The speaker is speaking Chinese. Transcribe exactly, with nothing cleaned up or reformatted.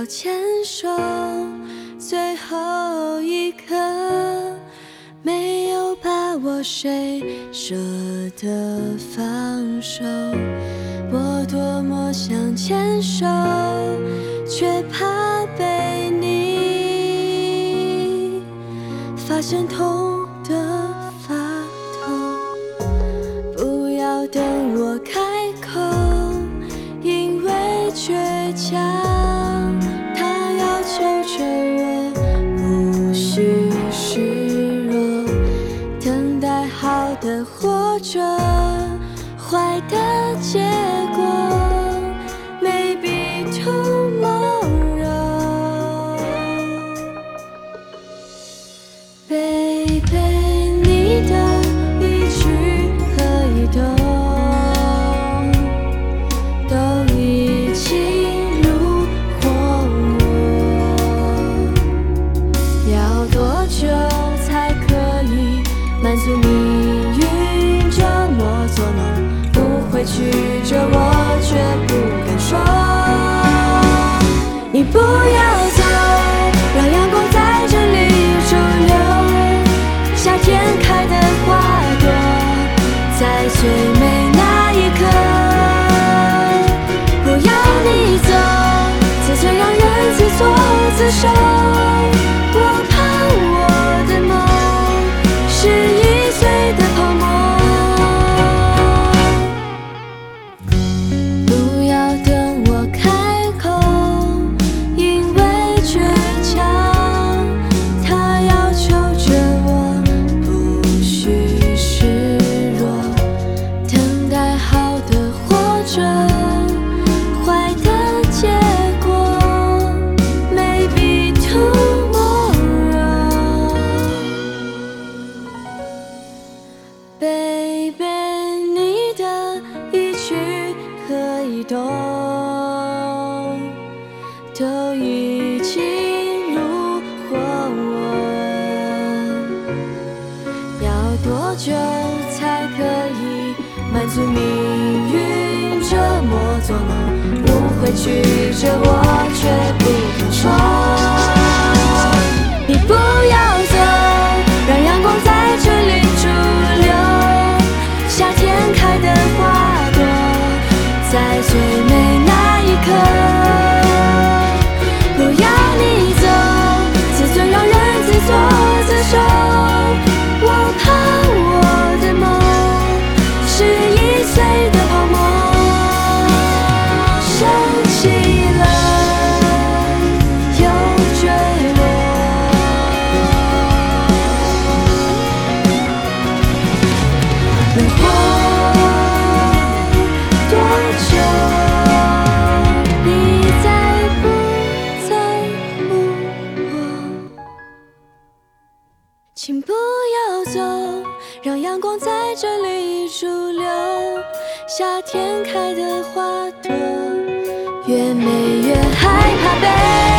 牵手，最后一刻没有把握，谁舍得放手？我多么想牵手，却怕被你发现痛得发抖。不要等我开口，因为倔强，他要求着我不许示弱，等待好的或者坏的结果 ，Maybe tomorrow。Baby， 你的一举和一动都已经入伙我，要多久才可以满足命运这么做梦？不会拒绝我，却不敢说。你不要走，让阳光在这里驻留。夏天开的花朵，在最美那一刻。不要你走，自尊让人自作自受。我怕我的梦是易碎的泡沫。不要等我开口，因为倔强，他要求着我不许示弱，等待好的或者坏的结果 ，Maybe tomorrow。Baby， 你的一举和一动都已经入伙我，要多久才可以满足命运这么做梦？不会拒绝我，却不肯说。你不要走，让阳光在这里驻留。夏天开的花朵，在最美那一刻。不要你走，自尊让人自作自受。我怕我的梦是易碎的泡沫，升起了又坠落。能活多久？你在不在乎我？请不要走，让阳光在这里驻留。夏天开的花朵，越美越害怕被